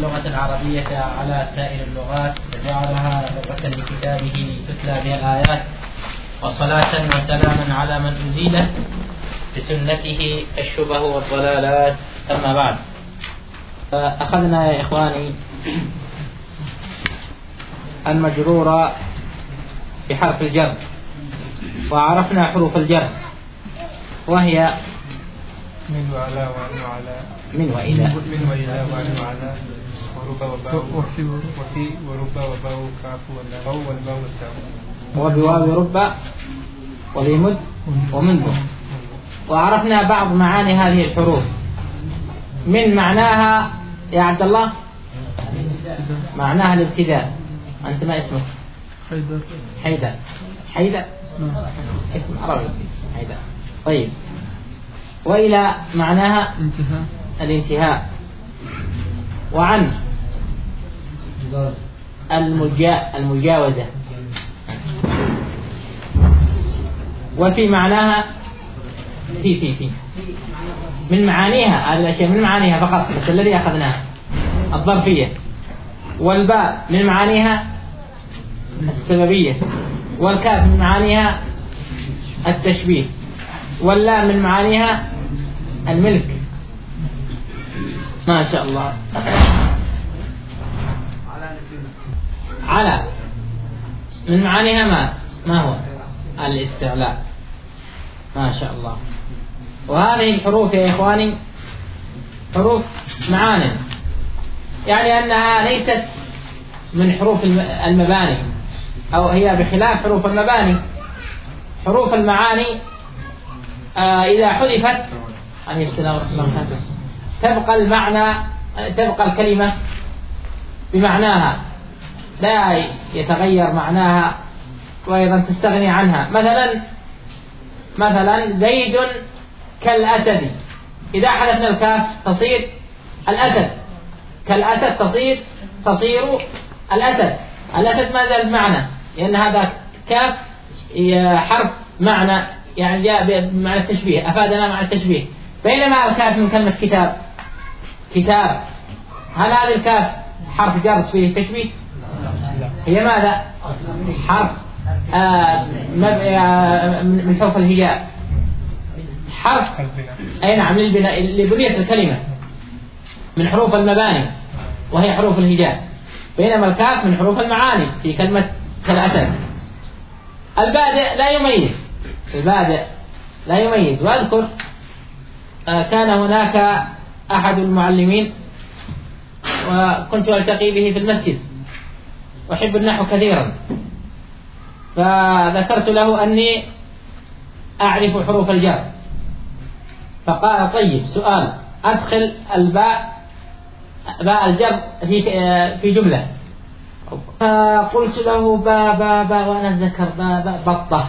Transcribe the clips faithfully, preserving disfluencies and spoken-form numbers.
اللغة العربية على سائر اللغات وجعلها لغة لكتابه تتلى بها الآيات، وصلاة وسلاما على من أزيلت بسنته الشبه والضلالات. أما بعد، فأخذنا يا إخواني المجرور بحرف الجر، وعرفنا حروف الجر وهي من وعلى وعن وعلى من وإلى من وإلى وعن وعلى وربا وباء وفي وفي وربا وباء كاف والواو والواو والتاء وبواو ربا وبمد ومنذ. وعرفنا بعض معاني هذه الحروف. من معناها يا عبد الله معناها الابتداء. أنت ما اسمك؟ حيدر. حيدر حيدر اسم عربي حيدر. طيب، وإلى معناها انتهاء الانتهاء. وعن المجا المجاوزة. وفي معناها في في في من معانيها هذه الأشياء، من معانيها فقط بس الذي أخذناها الظرفية. والباء من معانيها السببية، والكاف من معانيها التشبيه، واللام من معانيها الملك. ما شاء الله. على من معانيها ما ما هو الاستعلاء. ما شاء الله. وهذه الحروف يا إخواني حروف معاني، يعني أنها ليست من حروف المباني، أو هي بخلاف حروف المباني. حروف المعاني آه إذا حذفت عليه السلام والسلام تبقى المعنى تبقى الكلمة بمعناها، لا يتغير معناها، وأيضا تستغني عنها. مثلا مثلا زيد كالأسد، إذا حذفنا الكاف تصير الأسد، كالأسد تصير تصير الأسد. الأسد ما زال بمعنى، لأن هذا كاف حرف معنى، يعني جاء بمعنى التشبيه، أفادنا معنى التشبيه. بينما الكاف من كلمة كتاب كتاب، هل هذا الكاف حرف جر فيه تشبيه؟ هي ماذا؟ حرف آه من حروف الهجاء، حرف أي نعم للبناء لبنية الكلمة، من حروف المباني وهي حروف الهجاء. بينما الكاف من حروف المعاني في كلمة كالأسد. البادئ لا يميز، البادئ لا يميز. وأذكر آه كان هناك أحد المعلمين وكنت ألتقي به في المسجد، أحب النحو كثيرا، فذكرت له أني أعرف حروف الجر، فقال طيب سؤال، أدخل الباء باء الجر في في جملة. فقلت له با با با وأنا أتذكر با با بطة،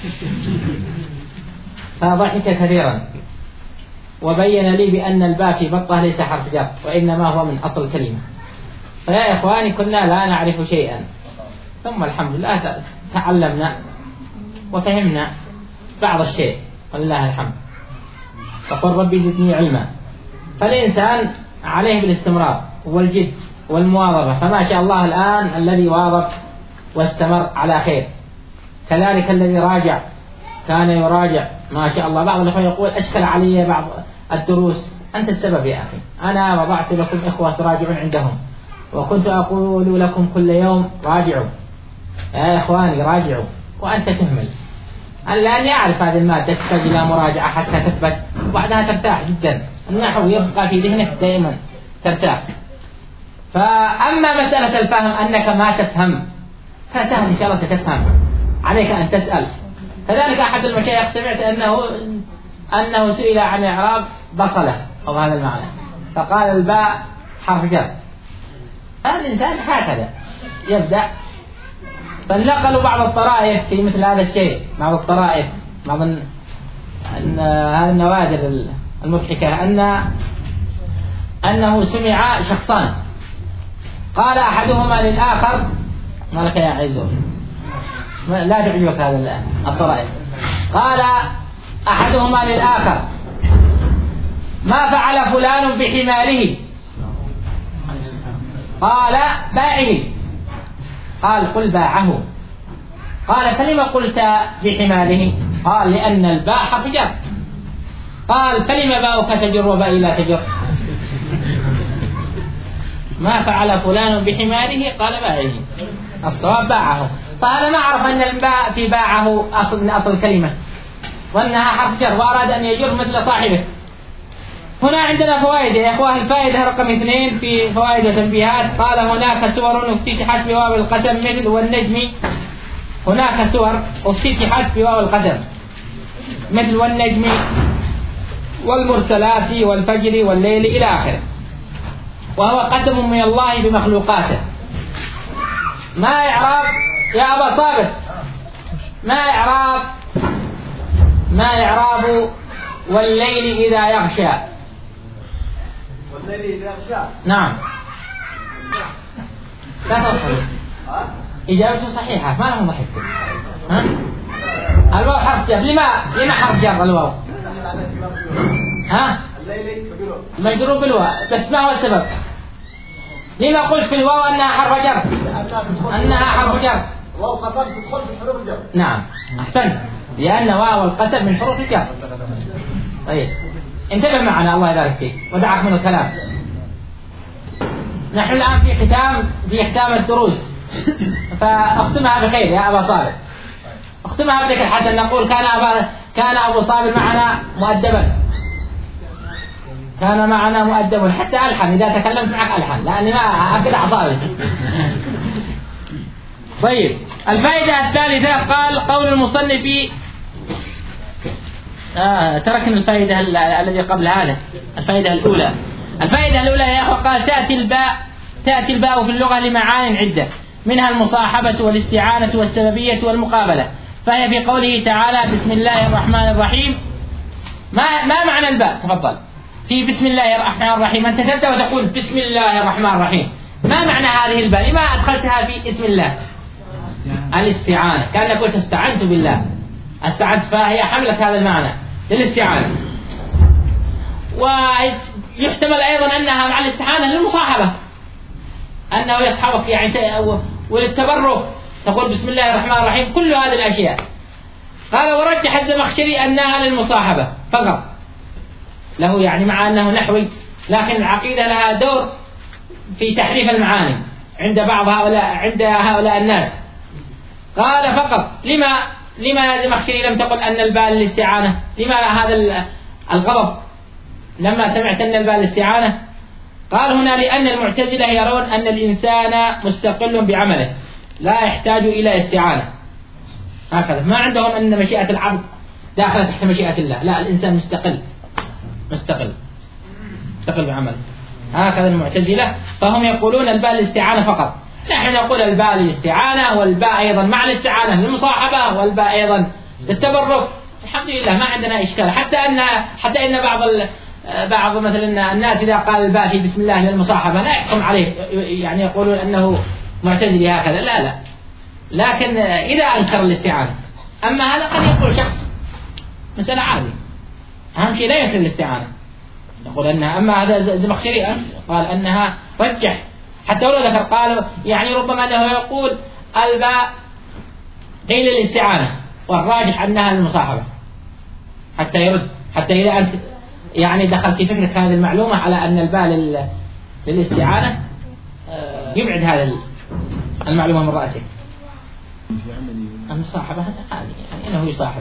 فضحك كثيرا وبين لي بأن الباء في بطة ليس حرف جر، وإنما هو من أصل الكلمة. فيا إخواني كنا لا نعرف شيئا، ثم الحمد لله تعلمنا وفهمنا بعض الشيء ولله الحمد. فقل ربي زدني علما. فالإنسان عليه بالاستمرار والجد والمواظبة، فما شاء الله الآن الذي واظب واستمر على خير، كذلك الذي راجع كان يراجع ما شاء الله. بعض الأخوة يقول أشكل علي بعض الدروس، أنت السبب يا أخي. أنا وضعت لكم إخوة تراجعون عندهم، وكنت أقول لكم كل يوم راجعوا يا إخواني راجعوا، وأنت تهمل. لأني أعرف هذه المادة تحتاج إلى مراجعة حتى تثبت، وبعدها ترتاح جدا. النحو يبقى في ذهنك دائما ترتاح. فأما مسألة الفهم أنك ما تفهم فسهل إن شاء الله ستفهم، عليك أن تسأل. كذلك أحد المشايخ سمعت أنه أنه سئل عن إعراب بصلة أو هذا المعنى، فقال الباء حرف جر. هذا الإنسان هكذا يبدأ. فنقلوا بعض الطرائف في مثل هذا الشيء، بعض الطرائف، بعض هذه النوادر المضحكة، أن أنه سمع شخصان، قال أحدهما للآخر ما لك يا عزو لا تعجبك هذا الطرائف، قال أحدهما للآخر ما فعل فلان بحماره قال باعه. قال قل باعه. قال فلما قلت بحماره؟ قال لأن الباء حرف جر. قال فلما باؤك تجر وبائي لا تجر؟ ما فعل فلان بحماره؟ قال باعه. الصواب باعه. فهذا ما عرف أن الباء في باعه أصل من أصل الكلمة، وأنها حرف جر، وأراد أن يجر مثل صاحبه. هنا عندنا فوائد يا أخوة. الفائدة رقم اثنين في فوائد وتنبيهات. قال هناك سور افتتحت بواو القسم مثل والنجم. هناك سور افتتحت بواو القسم مثل والنجم والمرسلات والفجر والليل إلى آخره، وهو قسم من الله بمخلوقاته. ما إعراب يا أبا صابر؟ ما إعراب ما إعراب والليل إذا يغشى؟ والليل إذا يغشى. نعم. لا تضحك. إجابته صحيحة، ما لهم ضحكتم. ها؟ الواو حرف جر. لما لما حرف جر الواو؟ ها؟ مجرور بالواو، بس ما هو السبب؟ لما قلت في الواو أنها حرف جر؟ أنها حرف جر. واو قسم تدخل في حروف الجر. نعم أحسنت، لأن واو القسم من حروف الجر. طيب انتبه معنا الله يبارك فيك ودعك من الكلام. نحن الآن في ختام في ختام الدروس، فاختمها بخير يا أبا صابر. اختمها بذكر حتى نقول كان أبا كان أبو صابر معنا مؤدبا، كان معنا مؤدب حتى ألحن. إذا تكلمت معك ألحن لأني ما أكد أعصابي. طيب الفائدة الثالثة. قال قول المصنف آه تركنا الفائدة الذي قبل هذا. الفائدة الأولى الفائدة الأولى يا أخوة. قال تأتي الباء تأتي الباء في اللغة لمعان عدة، منها المصاحبة والاستعانة والسببية والمقابلة. فهي في قوله تعالى بسم الله الرحمن الرحيم. ما ما معنى الباء؟ تفضل. في بسم الله الرحمن الرحيم أنت تبدأ وتقول بسم الله الرحمن الرحيم. ما معنى هذه الباء؟ لما أدخلتها في اسم الله؟ الاستعانة. كأنك قلت استعنت بالله، استعنت، فهي حملت هذا المعنى للاستعانة. ويحتمل أيضا أنها مع الاستعانة للمصاحبة، أنه يصحبك يعني وللتبرك تقول بسم الله الرحمن الرحيم. كل هذه الأشياء. قال ورجح الزمخشري أنها للمصاحبة فقط له، يعني مع أنه نحوي، لكن العقيدة لها دور في تحريف المعاني عند بعض هؤلاء عند هؤلاء الناس. قال فقط. لما لما الزمخشري لم تقل أن الباء للاستعانة؟ لما هذا الغضب لما سمعت أن الباء للاستعانة؟ قال هنا لأن المعتزلة يرون أن الإنسان مستقل بعمله لا يحتاج إلى استعانة. هكذا ما عندهم أن مشيئة العبد داخلة تحت مشيئة الله، لا، الإنسان مستقل مستقل مستقل بعمله. هكذا المعتزلة، فهم يقولون الباء للاستعانة فقط. نحن نقول الباء للاستعانة، والباء أيضا مع الاستعانة للمصاحبة، والباء أيضا للتبرك. الحمد لله ما عندنا إشكال. حتى أن حتى إن بعض ال... بعض مثلا الناس إذا قال الباء في بسم الله للمصاحبة لا يحكم عليه، يعني يقولون أنه معتزلي هكذا، لا لا. لكن إذا أنكر الاستعانة، أما هذا قد يقول شخص مسألة عادية، أهم شيء لا ينكر الاستعانة، يقول أنها. أما هذا الزمخشري قال أنها رجح، حتى ولو ذكر قال يعني ربما أنه يقول الباء قيل الاستعانة والراجح أنها للمصاحبة، حتى يرد، حتى إذا أنت يعني دخل في فكرة هذه المعلومة على أن الباء لل... للاستعانة يبعد هذا المعلومة من رأسه. المصاحبة هذه يعني أنه يصاحب،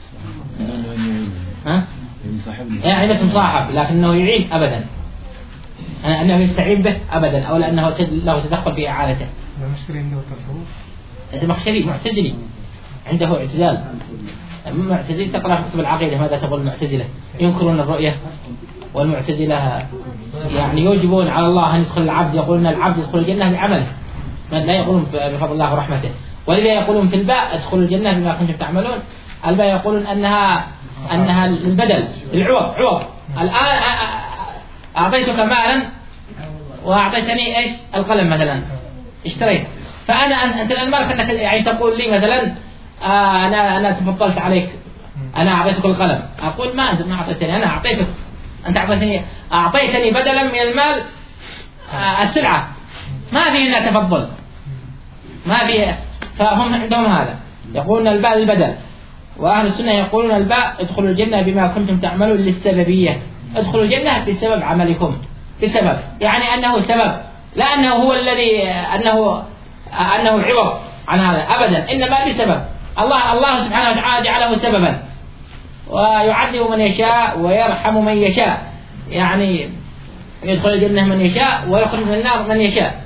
ها؟ يعني بس مصاحب لكنه يعين أبدا، أنه يستعين به أبدا، أو لأنه له تدخل في إعانته. المشكلة عنده التصوف. المخشري معتزلي، عنده اعتزال. المعتزلي تقرأ في كتب العقيدة ماذا تقول المعتزلة؟ ينكرون الرؤية، والمعتزلة يعني يوجبون على الله أن يدخل العبد، يقولون العبد يدخل الجنة بعمله، لا يقولون بفضل الله ورحمته. ولذا يقولون في الباء ادخلوا الجنة بما كنتم تعملون. الباء يقولون أنها أنها البدل، العوض، عوض. الآن أعطيتك مالا وأعطيتني إيش؟ القلم مثلا، اشتريت، فأنا أنت الآن مالك أنك يعني تقول لي مثلا آه أنا أنا تفضلت عليك، أنا أعطيتك القلم. أقول ما أنت ما أعطيتني، أنا أعطيتك، أنت أعطيتني أعطيتني بدلا من المال آه السلعة، ما في هنا تفضل، ما في، فهم عندهم هذا يقولون الباء للبدل. وأهل السنة يقولون الباء ادخلوا الجنة بما كنتم تعملون للسببية، ادخلوا الجنة بسبب عملكم، بسبب يعني أنه سبب، لا أنه هو الذي أنه أنه عوض عن هذا أبدا، إنما بسبب. الله الله سبحانه وتعالى جعله سببا، ويعذب من يشاء ويرحم من يشاء، يعني يدخل الجنة من يشاء ويخرج من النار من يشاء،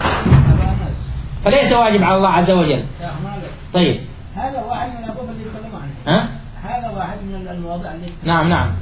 فليس واجب على الله عز وجل. طيب هذا واحد من الأبواب اللي يتكلم عنه. ها؟ هذا واحد من المواضيع اللي نعم نعم.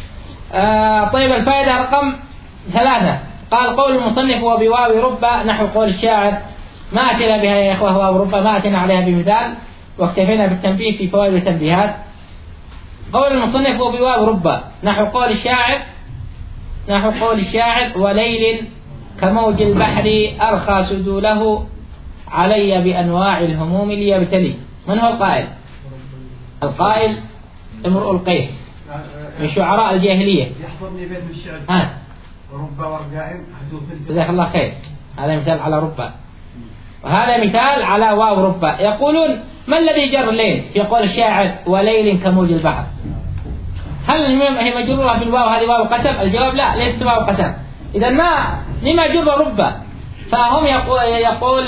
آه طيب الفائدة رقم ثلاثة، قال قول المصنف وبواو رب نحو قول الشاعر، ما أتنا بها يا إخوة واو رب، ما أتنا عليها بمثال، واكتفينا بالتنبيه في فوائد التنبيهات. قول المصنف وبواو رب نحو قول الشاعر، نحو قول الشاعر وليل كموج البحر أرخى سدوله علي بأنواع الهموم ليبتلي. من هو القائل؟ القائل امرؤ القيس من شعراء الجاهلية. يحضرني بيت الشعر ها ورب ورقائم حدوث. جزاك الله خير. هذا مثال على رب، وهذا مثال على واو رب. يقولون ما الذي جر الليل في قول الشاعر وليل كموج البحر؟ هل هي مجرورة بالواو هذه واو قسم؟ الجواب لا، ليست واو قسم. إذا ما لما جر رب؟ فهم يقول يقول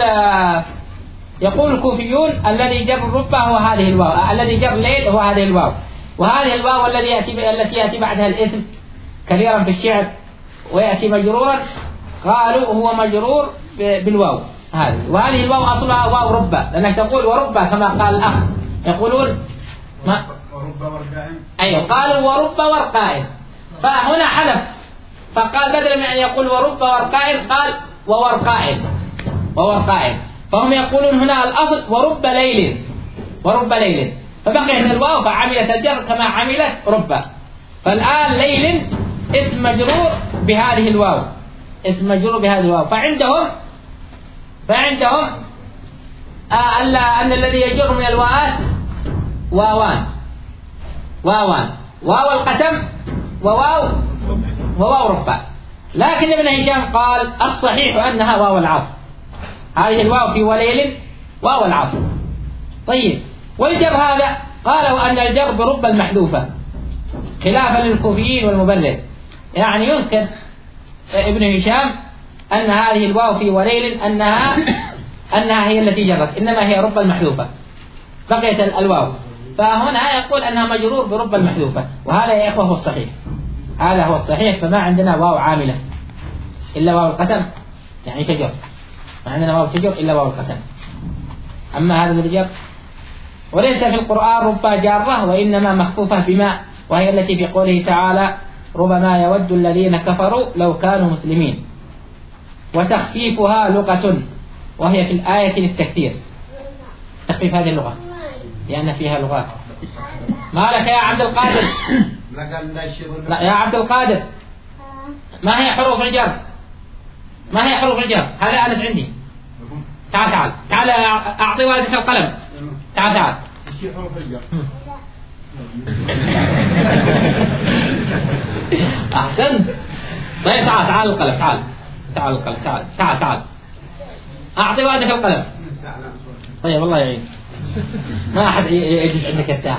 يقول الكوفيون الذي جر رب هو هذه الواو، الذي جر الليل هو هذه الواو، وهذه الواو الذي يأتي التي يأتي بعدها الاسم كثيرا في الشعر ويأتي مجرورا، قالوا هو مجرور بالواو هذه، وهذه الواو أصلها واو رب، لأنك تقول ورب كما قال الأخ، يقولون ما ورب ورقائم. أيوة قالوا ورب ورقائم، فهنا حذف، فقال بدل من أن يقول ورب ورقائم قال وورقائم وورقائم، فهم يقولون هنا الأصل ورب ليل، ورب ليل، فبقيت الواو فعملت الجر كما عملت رب. فالآن ليل اسم مجرور بهذه الواو، اسم مجرور بهذه الواو، فعندهم فعندهم آه أن الذي يجر من الواوات واوان واوان واو القسم وواو وواو رب. لكن ابن هشام قال الصحيح أنها واو العطف، هذه الواو في وليل واو العطف. طيب والجر هذا قالوا أن الجر برب المحذوفة خلافا للكوفيين والمبرر، يعني ينكر ابن هشام أن هذه الواو في وليل أنها أنها هي التي جرت، إنما هي رب المحذوفة بقيت الواو، فهنا يقول أنها مجرور برب المحذوفة، وهذا يا إخوة هو الصحيح، هذا هو الصحيح. فما عندنا واو عاملة إلا واو القسم يعني تجر، ما عندنا واو تجر إلا واو القسم. أما هذا الجر وليس في القرآن رب جارة، وإنما مخفوفة بما، وهي التي في قوله تعالى ربما يود الذين كفروا لو كانوا مسلمين، وتخفيفها لغة وهي في الآية للتكثير، تخفيف هذه اللغة لأن فيها لغات. ما لك يا عبد القادر؟ لا يا عبد القادر، ما هي حروف الجر؟ ما هي حروف الجر؟ هذا أنس عندي. تعال تعال تعال أعطي والدك القلم. تعال تعال. ايش حروف الجر؟ أحسن. طيب تعال تعال القلم، تعال تعال القلم، تعال تعال تعال أعطي والدك القلم. طيب الله يعين، ما أحد يجلس عندك الساعة.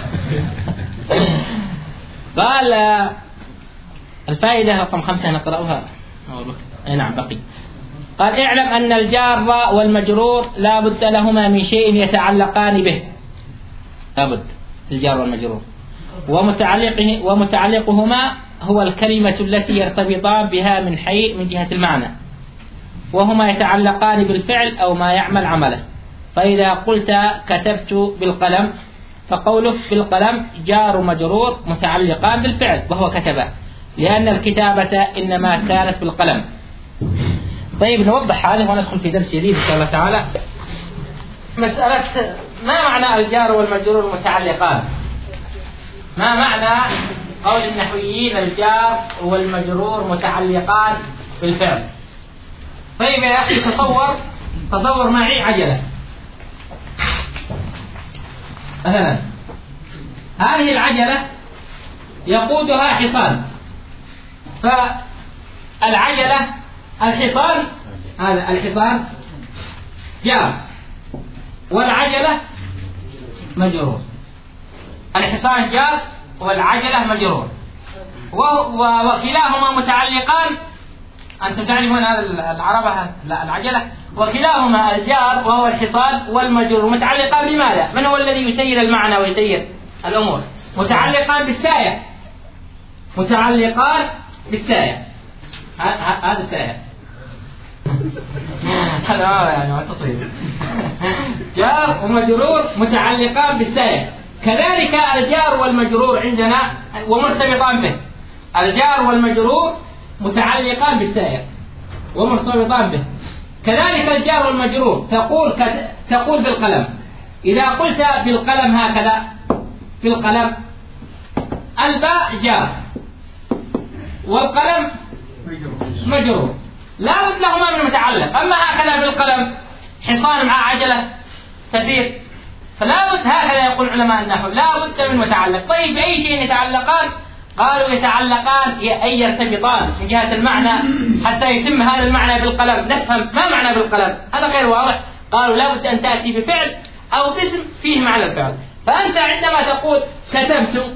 قال الفائدة رقم خمسة نقرأها. أي نعم بقي. قال اعلم أن الجار والمجرور لا بد لهما من شيء يتعلقان به، لابد الجار والمجرور، ومتعلقه ومتعلقهما هو الكلمة التي يرتبطان بها من حي من جهة المعنى، وهما يتعلقان بالفعل أو ما يعمل عمله. فإذا قلت كتبت بالقلم فقولك بالقلم جار مجرور متعلقان بالفعل وهو كتب، لأن الكتابة إنما كانت بالقلم. طيب نوضح هذا وندخل في درس جديد إن شاء الله تعالى. مسألة ما معنى الجار والمجرور متعلقان؟ ما معنى قول النحويين الجار والمجرور متعلقان بالفعل؟ طيب يا أخي تصور تصور معي عجلة مثلا، هذه العجلة يقودها حصان، فالعجلة الحصان هذا الحصان جار والعجلة مجرور. الحصان جار والعجلة مجرور، وكلاهما متعلقان. أنتم تعرفون هذا العربة لا العجلة، وكلاهما الجار وهو الحصان والمجرور متعلقان بماذا؟ من هو الذي يسير المعنى ويسير الأمور؟ متعلقان بالسائر، متعلقان بالسائر. هذا السائر هذا يعني ما تصير. جار ومجرور متعلقان بالسائر. كذلك الجار والمجرور عندنا ومرتبطان به. الجار والمجرور متعلقان بالسائر ومرتبطان به. كذلك الجار والمجرور تقول كت... تقول بالقلم. إذا قلت بالقلم هكذا بالقلم، الباء جار والقلم مجرور، لا بد لهما من متعلق. أما هكذا بالقلم حصان مع عجلة تسير، فلا بد هكذا يقول علماء النحو لا بد من متعلق. طيب بأي شيء يتعلقان؟ قالوا يتعلقان أي يرتبطان من جهة المعنى حتى يتم هذا المعنى بالقلم. نفهم ما معنى بالقلم، هذا غير واضح. قالوا لا بد أن تأتي بفعل أو باسم فيه معنى الفعل. فأنت عندما تقول كتبت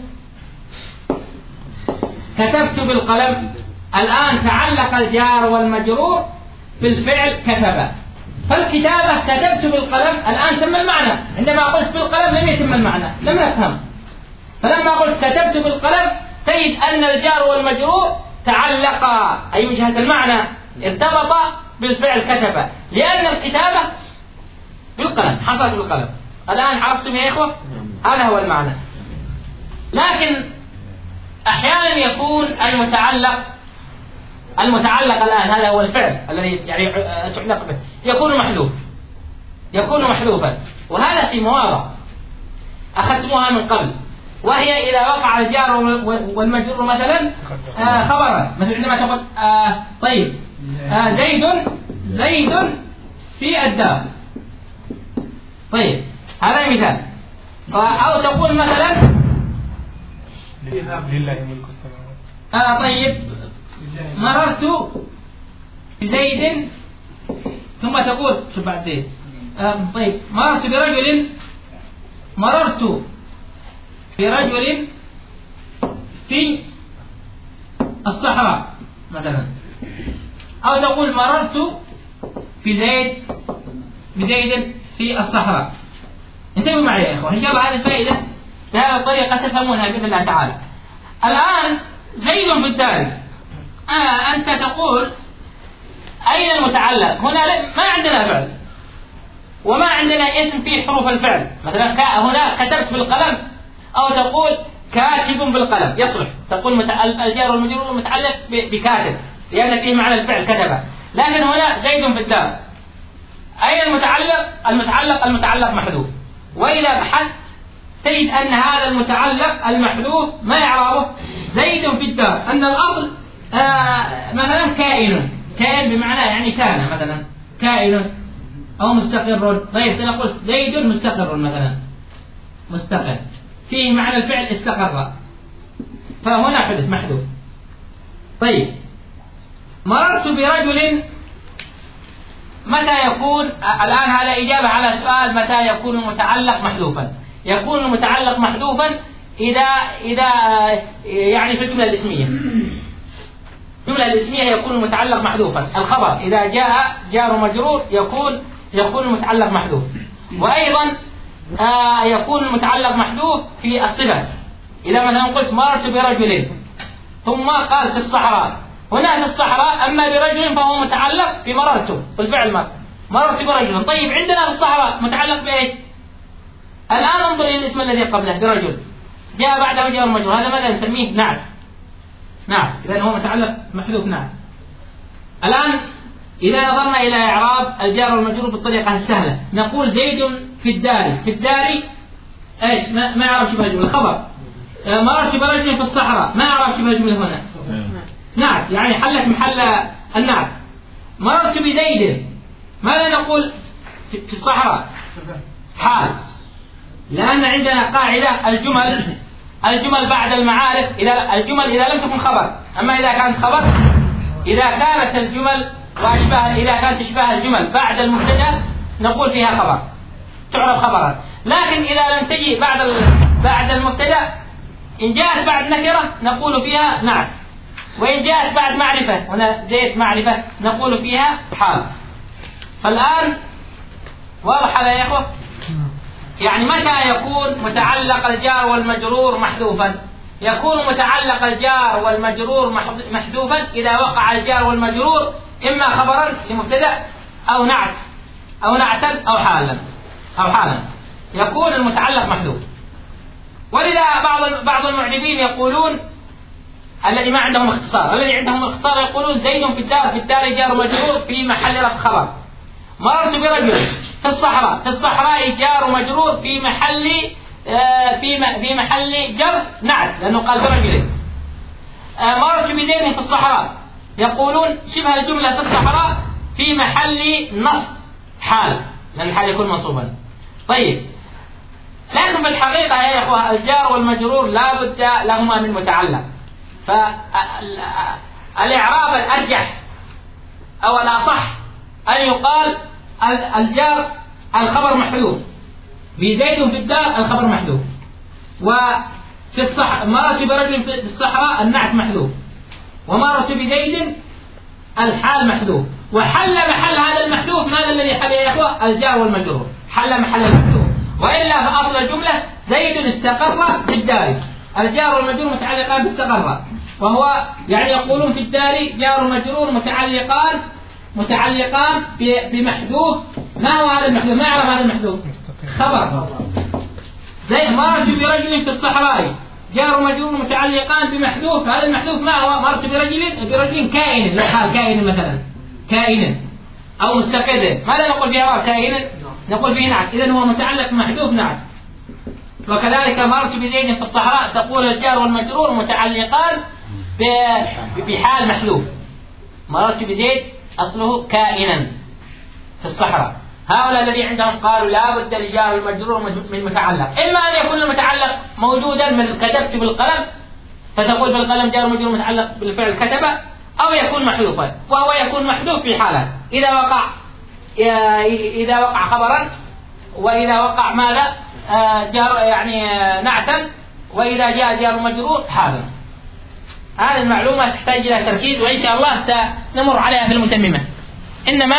كتبت بالقلم، الآن تعلق الجار والمجرور بالفعل كتب، فالكتابة كتبت بالقلم الآن تم المعنى. عندما قلت بالقلم لم يتم المعنى، لم نفهم. فلما قلت كتبت بالقلم تجد أن الجار والمجرور تعلقا أي من جهة المعنى ارتبط بالفعل كتب، لأن الكتابة بالقلم حصلت بالقلم. الآن عرفتم يا إخوة؟ هذا هو المعنى. لكن أحيانا يكون المتعلق المتعلق الآن هذا هو الفعل الذي يعني تعلق به يكون محذوف، يكون محذوفا، وهذا في مواضع أخذتموها من قبل، وهي إذا وقع الجار والمجرور مثلا آه خبرا، مثل عندما تقول آه طيب آه زيد زيد في الدار. طيب هذا مثال. أو تقول مثلا لله ملك السماوات. آه طيب مررت بزيد، ثم تقول شو بعد زيد؟ آه طيب مررت برجل مررت برجل في الصحراء مثلا. أو تقول مررت بزيد بزيد في الصحراء. انتبهوا معي يا إخوة، إن شاء الله هذه الفائدة بهذه الطريقة تفهمونها بإذن الله تعالى. الآن زيد في الدار، آه أنت تقول أين المتعلق؟ هنا ما عندنا فعل وما عندنا اسم فيه حروف الفعل، مثلا هنا كتبت بالقلم، أو تقول كاتب بالقلم يصلح. تقول الجار والمجرور متعلق بكاتب لأن فيه معنى الفعل كتب. لكن هنا زيد في الدار، أين المتعلق؟ المتعلق المتعلق محذوف. وإذا بحثت تجد أن هذا المتعلق المحذوف ما يعرفه زيد في الدار، أن الأصل آه مثلا كائن، كائن بمعنى يعني كان مثلا كائن أو مستقر. طيب سنقول زيد مستقر مثلا، مستقر فيه معنى الفعل استقر، فهنا حدث محذوف. طيب مررت برجل، متى يكون؟ الآن هذا إجابة على سؤال متى يكون المتعلق محذوفا. يكون المتعلق محذوفا إذا إذا يعني في الجملة الاسمية. الجملة الاسمية يكون المتعلق محذوفا. الخبر إذا جاء جار مجرور يكون يكون المتعلق محذوف. وأيضا آه يكون المتعلق محذوف في الصفة. إذا مثلا قلت مررت برجل ثم قال في الصحراء، هنا في الصحراء أما برجل فهو متعلق بمررت بالفعل مر مررت برجل. طيب عندنا في الصحراء متعلق بإيش؟ الآن انظر إلى الاسم الذي قبله برجل، جاء بعده جار مجرور، هذا ماذا نسميه؟ نعت. نعت إذا هو متعلق محذوف نعت. الآن إذا نظرنا إلى إعراب الجار والمجرور بالطريقة السهلة نقول زيد في الدار. في الدار إيش؟ ما ما يعرف شبه الجملة. الخبر مررت برجل في الصحراء، ما يعرف شبه الجملة هنا. نعت يعني حلت محل النعت. مررت بزيد، ماذا نقول في الصحراء؟ حال، لأن عندنا قاعدة الجمل الجمل بعد المعارف، إذا الجمل إذا لم تكن خبر. أما إذا كانت خبر، إذا كانت الجمل وأشباه إذا كانت تشبه الجمل بعد المبتدأ نقول فيها خبر تعرف خبرا. لكن إذا لم تجي بعد بعد المبتدأ إن جاءت بعد نكرة نقول فيها نعت، وإن جاءت بعد معرفة هنا زيت معرفة نقول فيها حال. فالآن واضح هذا يا إخوة؟ يعني متى يكون متعلق الجار والمجرور محذوفا؟ يكون متعلق الجار والمجرور محذوفا إذا وقع الجار والمجرور إما خبرا لمبتدأ أو نعت أو نعتا أو حالا أو حالا يكون المتعلق محذوف. ولذا بعض بعض المعجبين يقولون الذي ما عندهم اختصار الذي عندهم اختصار يقولون زيد في الدار في الدار جار مجرور في محل رفع خبر. مررت برجل في الصحراء في الصحراء جار مجرور في محل في في محل جر نعت لأنه قال برجل. مررت بزيد في الصحراء يقولون شبه الجملة في الصحراء في محل نصب حال لأن الحال يكون منصوبا. طيب لكن بالحقيقة يا إخوة الجار والمجرور لا بد لهما من متعلق. فالإعراب الأرجح أو الأصح أن يقال الجار الخبر محذوف بزيد في الدار الخبر محذوف، وفي الصحراء مررت برجل في الصحراء النعت محذوف، ومررت بزيد الحال محذوف، وحل محل هذا المحذوف ماذا الذي حل يا إخوة؟ الجار والمجرور حل محل المحذوف. وإلا فأصل الجملة زيد استقر في الدار الجار والمجرور متعلقان باستقر، وهو يعني يقولون في الدار جار ومجرور متعلقان متعلقان بمحذوف. ما هو هذا المحذوف؟ ما يعرف هذا المحذوف؟ خبر. زي مررت برجل في الصحراء جار ومجرور متعلقان بمحذوف، هذا المحذوف ما هو؟ مررت برجل برجل كائن، لو قال كائن مثلا كائن أو مستقر ماذا نقول في إعراب كائن؟ نقول فيه نعت، إذن هو متعلق بمحذوف نعت. وكذلك مررت بزيد في الصحراء تقول الجار والمجرور متعلقان بحال محذوف. مررت بزيد أصله كائنا في الصحراء. هؤلاء الذي عندهم قالوا لا بد الجار والمجرور من متعلق، إما أن يكون المتعلق موجودا من كتبت بالقلم فتقول بالقلم جار ومجرور متعلق بالفعل كتب، أو يكون محذوفا، وهو يكون محذوف في حالات إذا وقع إذا وقع خبرا، وإذا وقع ماذا جار يعني نعتا، وإذا جاء جار مجرور حالا. هذه المعلومة تحتاج إلى تركيز، وإن شاء الله سنمر عليها في المتممة، إنما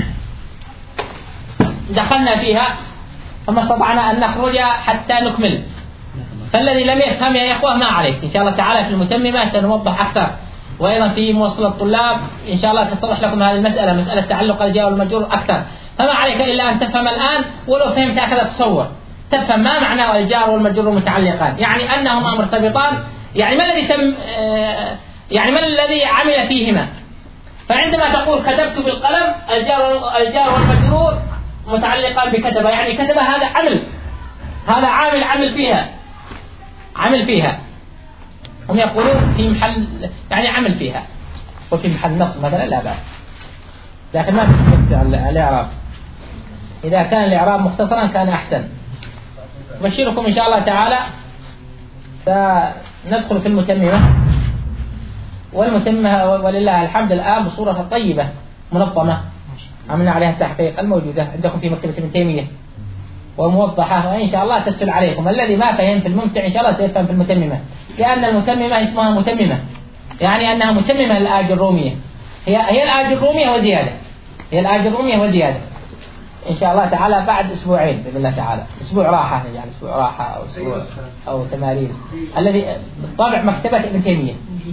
دخلنا فيها فما استطعنا أن نخرج حتى نكمل. فالذي لم يفهم يا إخوة ما عليك، إن شاء الله تعالى في المتممة سنوضح أكثر، وأيضا في موصل الطلاب إن شاء الله تتضح لكم هذه المسألة، مسألة تعلق الجار والمجرور أكثر. فما عليك إلا أن تفهم الآن، ولو فهمت هكذا تصور تفهم ما معنى الجار والمجرور متعلقان، يعني أنهما مرتبطان، يعني ما الذي تم يعني ما الذي عمل فيهما. فعندما تقول كتبت بالقلم الجار الجار والمجرور متعلقان بكتبة، يعني كتبة هذا عمل، هذا عامل عمل فيها عمل فيها هم يقولون في محل يعني عمل فيها، وفي محل نصب مثلا لا بأس، لكن ما تفسر الإعراب. إذا كان الإعراب مختصرا كان أحسن. أبشركم إن شاء الله تعالى سندخل في المتممة، والمتممة ولله الحمد الآن بصورة طيبة منظمة عملنا عليها التحقيق الموجودة عندكم في مكتبة ابن تيمية وموضحة، وإن شاء الله تسهل عليكم. الذي ما فهم في الممتع إن شاء الله سيفهم في المتممة، لأن المتممة اسمها متممة، يعني أنها متممة للآج الرومية، هي هي الآج الرومية وزيادة، هي الآج الرومية وزيادة إن شاء الله تعالى بعد أسبوعين بإذن الله تعالى، أسبوع راحة يعني أسبوع راحة أو أسبوع أو تمارين، الذي بالطبع مكتبة ابن تيمية.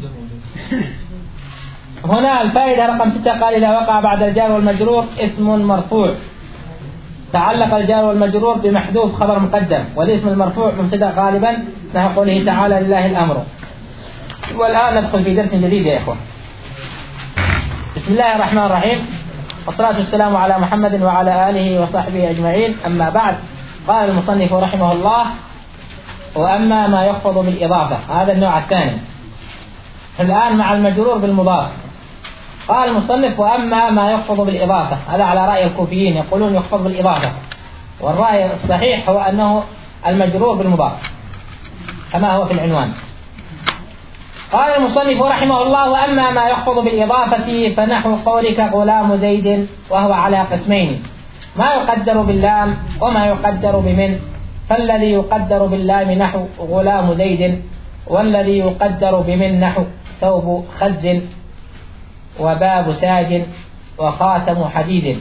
هنا الفائدة رقم ستة قال إذا وقع بعد الجار والمجرور اسم مرفوع تعلق الجار والمجرور بمحذوف خبر مقدم، والاسم المرفوع مبتدأ غالبا نحو قوله تعالى لله الأمر. والآن ندخل في درس جديد يا إخوة. بسم الله الرحمن الرحيم، والصلاة والسلام على محمد وعلى آله وصحبه أجمعين، أما بعد. قال المصنف رحمه الله: وأما ما يخفض بالإضافة، هذا النوع الثاني. الآن مع المجرور بالمضاف. قال المصنف: وأما ما يخفض بالإضافة، هذا على رأي الكوفيين يقولون يخفض بالإضافة، والرأي الصحيح هو أنه المجرور بالمضاف كما هو في العنوان. قال المصنف رحمه الله: وأما ما يحفظ بالإضافة فنحو قولك غلام زيد، وهو على قسمين: ما يقدر باللام وما يقدر بمن. فالذي يقدر باللام نحو غلام زيد، والذي يقدر بمن نحو ثوب خز وباب ساج وخاتم حديد.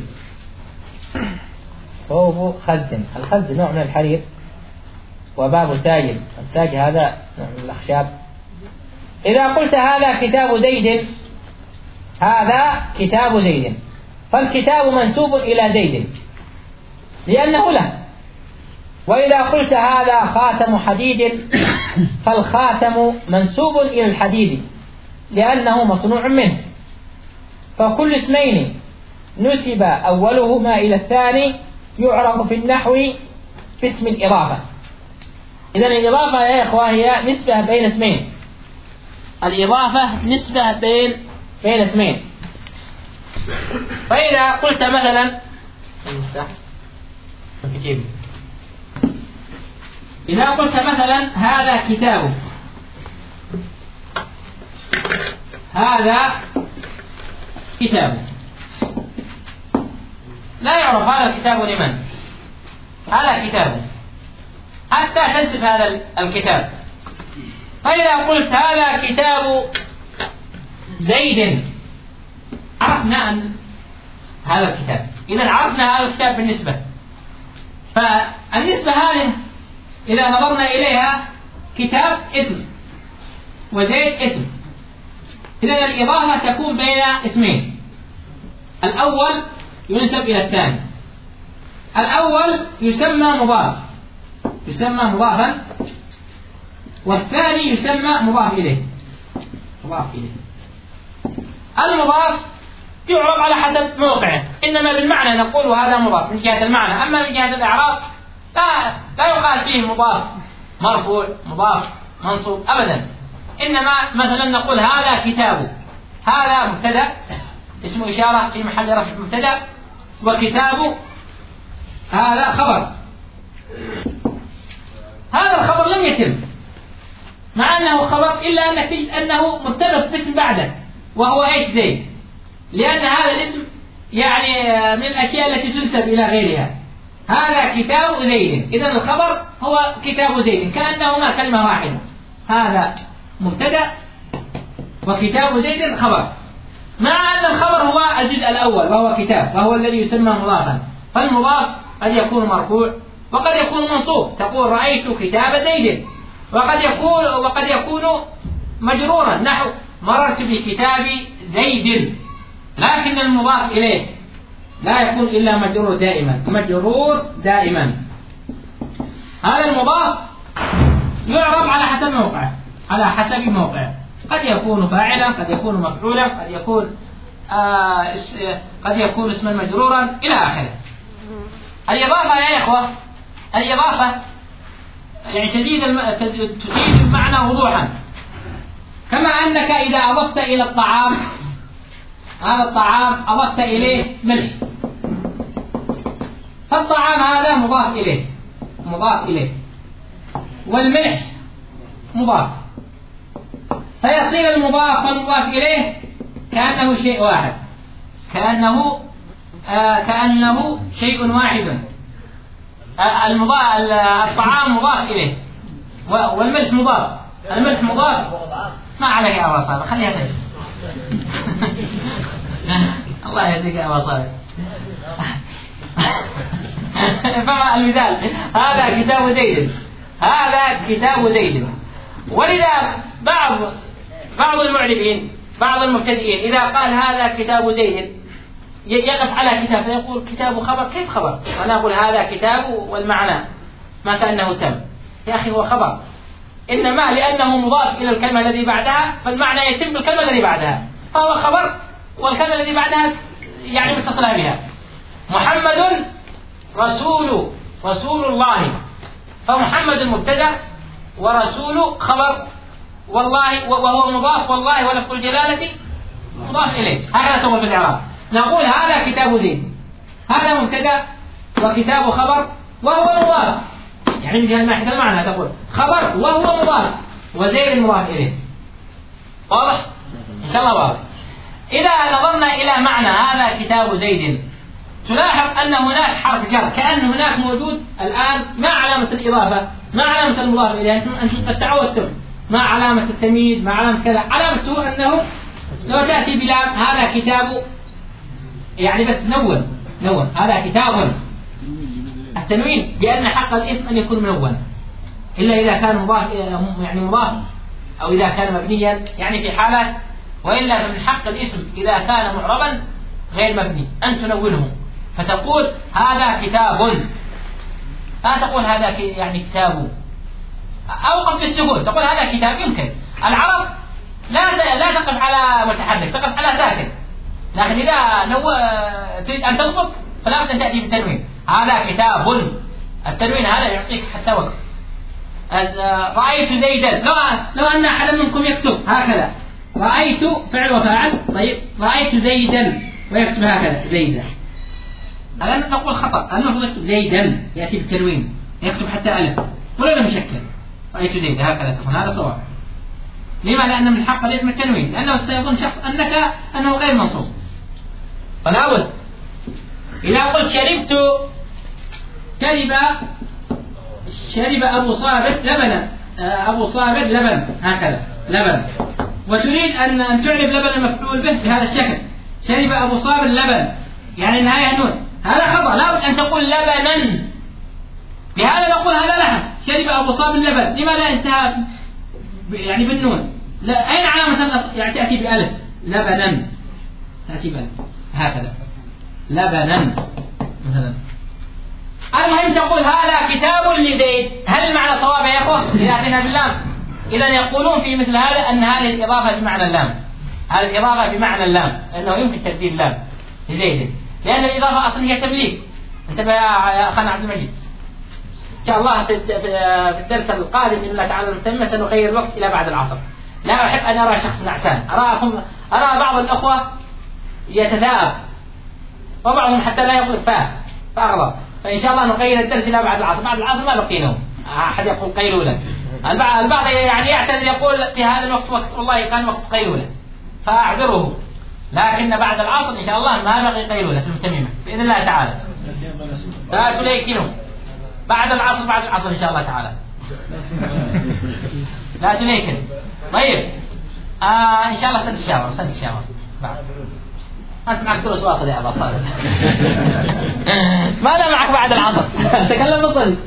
ثوب خز، الخز نوع من الحرير، وباب ساج، الساج هذا نوع من الأخشاب. إذا قلت هذا كتاب زيد، هذا كتاب زيد، فالكتاب منسوب إلى زيد لأنه له. وإذا قلت هذا خاتم حديد، فالخاتم منسوب إلى الحديد لأنه مصنوع منه. فكل اسمين نسب أولهما إلى الثاني يعرف في النحو في اسم الإضافة. إذن الإضافة يا إخوة هي نسبة بين اسمين. الإضافة نسبة بين بين اسمين. فإذا قلت مثلا إذا قلت مثلا هذا كتاب، هذا كتاب، لا يعرف هذا الكتاب لمن، هذا كتاب حتى تنسب هذا الكتاب. فإذا قلت هذا كتاب زيد، عرفنا أن هذا الكتاب، إذا عرفنا هذا الكتاب بالنسبة. فالنسبة هذه إذا نظرنا إليها كتاب اسم وزيد اسم، إذا الإضافة تكون بين اسمين، الأول ينسب إلى الثاني. الأول يسمى مضاف، يسمى مضافا، والثاني يسمى مضاف إليه، مضاف إليه. المضاف يعرف على حسب موقعه، إنما بالمعنى نقول هذا مضاف من جهة المعنى، أما من جهة الإعراب لا لا يقال فيه مضاف مرفوع مضاف منصوب أبدا. إنما مثلا نقول هذا كتاب، هذا مبتدأ اسم إشارة في محل رفع مبتدأ، وكتاب هذا خبر. هذا الخبر لم يتم مع أنه خبر، إلا أنك تجد أنه مرتبط باسم بعده وهو إيش زيد، لأن هذا الاسم يعني من الأشياء التي تنسب إلى غيرها. هذا كتاب زيد، إذن الخبر هو كتاب زيد، كأنهما كلمة واحدة. هذا مبتدأ وكتاب زيد خبر، مع أن الخبر هو الجزء الأول وهو كتاب، وهو الذي يسمى مضافا. فالمضاف قد يكون مرفوع وقد يكون منصوب، تقول رأيت كتاب زيد، وقد يكون وقد يكون مجرورا نحو مررت بكتاب زيد. لكن المضاف إليه لا يكون إلا مجرور دائما، مجرور دائما. هذا المضاف يعرف على حسب موقعه، على حسب موقعه، قد يكون فاعلا، قد يكون مفعولا، قد يكون آه قد يكون اسما مجرورا إلى آخره. الإضافة يا إخوة، الإضافة يعني تزيد الم... تزيد المعنى وضوحا. كما أنك إذا أضفت إلى الطعام، هذا الطعام أضفت إليه ملح، فالطعام هذا مضاف إليه، مضاف إليه، والملح مضاف، فيصير المضاف والمضاف إليه كأنه شيء واحد، كأنه آه كأنه شيء واحد. آه المضاف الطعام مضاف إليه والملح مضاف، الملح مضاف. ما عليك يا أبا صالح، خليها تجي. الله يهديك يا أبا صالح. فما المثال، هذا كتاب زيد، هذا كتاب زيد. ولذا بعض بعض المعربين، بعض المبتدئين إذا قال هذا كتاب زيد يقف على كتاب فيقول كتاب خبر، كيف خبر؟ أنا أقول هذا كتاب والمعنى ما كأنه تم. يا أخي هو خبر، إنما لأنه مضاف إلى الكلمة الذي بعدها فالمعنى يتم بالكلمة الذي بعدها، فهو خبر والكلمة الذي بعدها يعني متصلة بها. محمد رسول رسول الله، فمحمد مبتدأ ورسول خبر، والله وهو مضاف، والله ولفظ الجلالة مضاف إليه. هكذا سوى في الإعراب، نقول هذا كتاب زيد، هذا مبتدأ وكتاب خبر وهو مضاف، يعني من جهة المعنى تقول خبر وهو مضاف وزيد مضاف إليه. واضح؟ إن شاء الله واضح. إذا نظرنا إلى معنى هذا كتاب زيد تلاحظ أن هناك حرف جر، كأن هناك موجود الآن ما علامة الإضافة، ما علامة المضاف إليه، أنتم قد تعودتم ما علامة التمييز، ما علامة كذا، علامته أنه لو تأتي بلام هذا كتاب، يعني بس نون نون هذا كتاب. التنوين بأن حق الاسم أن يكون منون إلا إذا كان مضاف، يعني مضاف أو إذا كان مبنيا، يعني في حالات، وإلا من حق الاسم إذا كان معربا غير مبني أن تنونه، فتقول هذا كتاب، لا تقول هذا يعني كتاب، أو قف بالسكون تقول هذا كتاب. يمكن العرب لا لا تقف على متحرك، تقف على ساكن، لكن إذا نو... تريد أن تضبط فلا بد أن تأتي بالتنوين، هذا كتاب. التنوين هذا يعطيك حتى وقت. رأيت زيدا، لو لو أن أحد منكم يكتب هكذا رأيت فعل وفاعل، طيب رأيت زيدا ويكتب هكذا زيدا، الآن تقول خطأ، المفروض يكتب زيدا يأتي بالتنوين، يكتب حتى ألف ولا مشكل، رأيت زيدا هكذا تكون، هذا صواب. لما؟ لأن من حق الاسم التنوين، لأنه سيظن شخص أنك أنه غير منصوب. فلا بد إذا قلت شربت شرب شرب أبو صابر لبنا، أبو صابر لبن هكذا لبن، وتريد أن أن تعرب لبن المفعول به بهذا الشكل، شرب أبو صابر لبن، يعني النهاية نون، هذا خطأ، لا بد أن تقول لبنا، لهذا نقول هذا لحن، شرب أبو صابر لبن، لماذا انتهى يعني بالنون؟ لا، أين علامة يعني تأتي بألف؟ لبنا تأتي بألف هكذا لبنا مثلا. المهم تقول هذا كتاب لزيد، هل المعنى صواب يا أخوة؟ إذا أتينا باللام، إذا يقولون في مثل هذا أن هذه الإضافة بمعنى اللام، هذه الإضافة بمعنى اللام، لأنه يمكن تبديل اللام لزيد، لأن الإضافة أصلا هي تبليغ. انتبه يا أخانا عبد المجيد، إن شاء الله في الدرس القادم بإذن الله تعالى المتمة سنغير الوقت إلى بعد العصر. لا أحب أن أرى شخص نعسان، أراكم أرى بعض الأخوة يتثاءب وبعضهم حتى لا يقول فاه فأغضب، فإن شاء الله نغير الدرس إلى بعد العصر. بعد العصر ما بقي نوم، أحد يقول قيلولة، البعض يعني يعتذر يقول في هذا الوقت وقت والله كان وقت قيلولة فأعذره، لكن بعد العصر إن شاء الله ما بقي قيلولة في المتممة بإذن الله تعالى، لا تليكنوا بعد العصر، بعد العصر إن شاء الله تعالى لا تليكن. طيب آه إن شاء الله سد الشاور، سد الشاور بعد. أنت معك دروس واصل يا أبا صالح ماذا معك بعد العصر؟ تكلم بالطريق.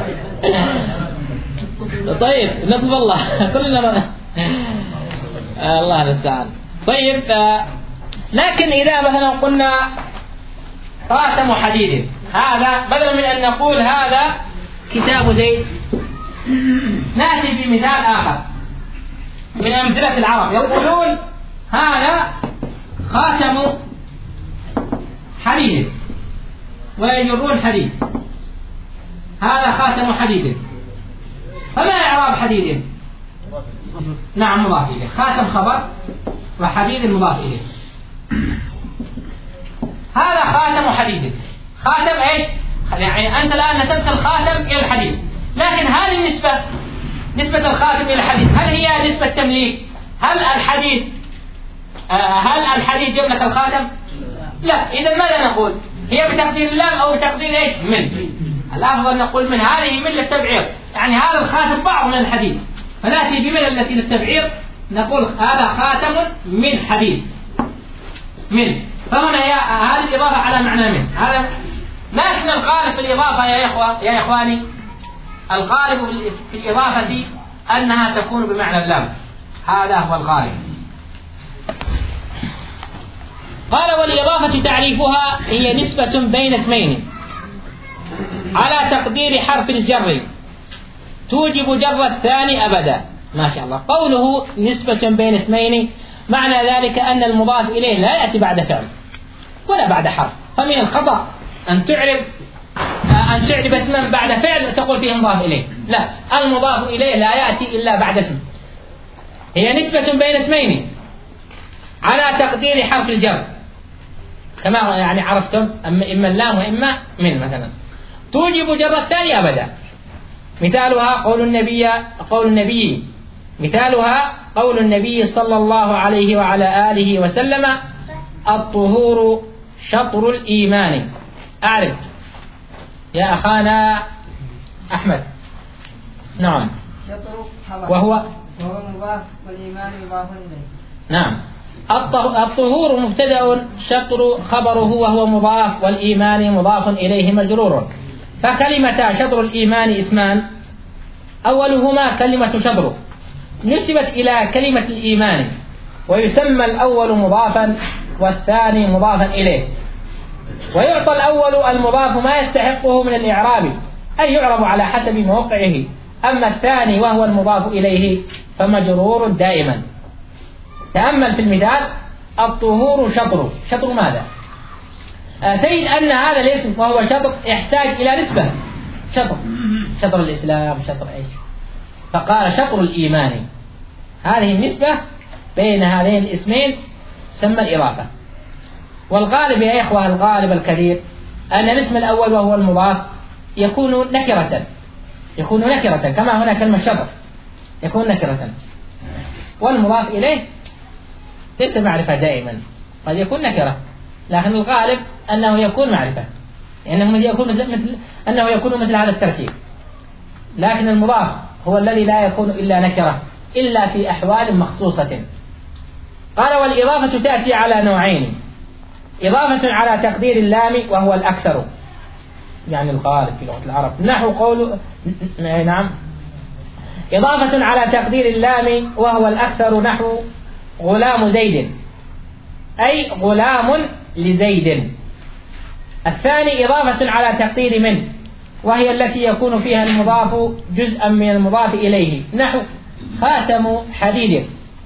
طيب نطلب الله كلنا الله المستعان. طيب آه لكن إذا مثلا قلنا خاتم حديد، هذا بدل من أن نقول هذا كتاب زيد نأتي بمثال آخر من أمثلة العرب، يقولون هذا خاتم حديد ويجرون حديد، هذا خاتم حديد، فما إعراب حديد؟ نعم مضاف إليه، خاتم خبر وحديد مضاف إليه. هذا خاتم حديد، خاتم ايش؟ يعني أنت الآن نسبت الخاتم إلى الحديد، لكن هذه النسبة نسبة الخاتم إلى الحديد هل هي نسبة تمليك؟ هل الحديد آه هل الحديد يملك الخاتم؟ لا. إذا ماذا نقول؟ هي بتقدير اللام أو بتقدير ايش؟ من. الأفضل نقول من، هذه من للتبعير، يعني هذا الخاتم بعض من الحديد، فنأتي بمن التي للتبعير نقول هذا خاتم من حديد من، فهنا هي هذه الإضافة على معنى من هذا. لكن الغالب في الإضافة يا إخوة يا إخواني، الغالب في الإضافة أنها تكون بمعنى اللام، هذا هو الغالب. قال والإضافة تعريفها هي نسبة بين اسمين على تقدير حرف الجر توجب جر الثاني أبدا. ما شاء الله. قوله نسبة بين اسمين معنى ذلك أن المضاف إليه لا يأتي بعد فعل ولا بعد حرف، فمن الخطأ أن تعرب أن تعرب اسما بعد فعل تقول فيه مضاف إليه، لا، المضاف إليه لا يأتي إلا بعد اسم. هي نسبة بين اسمين على تقدير حرف الجر كما يعني عرفتم، إما اللام وإما من مثلا، توجب جر الثاني أبدا. مثالها قول النبي قول النبي مثالها قول النبي صلى الله عليه وعلى آله وسلم: الطهور شطر الإيمان. أعرف يا أخانا أحمد. نعم. وهو وهو مضاف والإيمان مضاف إليه. نعم. الطهور مبتدأ، شطر خبره وهو مضاف، والإيمان مضاف إليه مجرور. فكلمة شطر الإيمان اسمان، أولهما كلمة شطر نسبت إلى كلمة الإيمان، ويسمى الأول مضافا والثاني مضافا إليه، ويعطى الأول المضاف ما يستحقه من الإعراب، أي يعرب على حسب موقعه. أما الثاني وهو المضاف إليه فمجرور دائما. تأمل في المثال: الطهور شطر. شطر ماذا؟ تجد أن هذا الاسم وهو شطر يحتاج إلى نسبة. شطر شطر الإسلام، شطر إيش؟ فقال شطر الإيمان. هذه النسبة بين هذين الاسمين سمى الإضافة. والغالب يا إخوة، الغالب الكثير أن الاسم الأول وهو المضاف يكون نكرة، يكون نكرة كما هنا كلمة شطر يكون نكرة، والمضاف إليه ليس معرفة دائما، قد يكون نكرة، لكن الغالب أنه يكون معرفة، أنه يكون مثل أنه يكون مثل هذا الترتيب. لكن المضاف هو الذي لا يكون إلا نكرة إلا في أحوال مخصوصة. قال: والإضافة تأتي على نوعين: إضافة على تقدير اللام وهو الأكثر، يعني الغالب في لغة العرب، نحو قول نعم إضافة على تقدير اللام وهو الأكثر، نحو غلام زيد، أي غلام لزيد. الثاني إضافة على تقدير من، وهي التي يكون فيها المضاف جزءا من المضاف إليه، نحو خاتم حديد،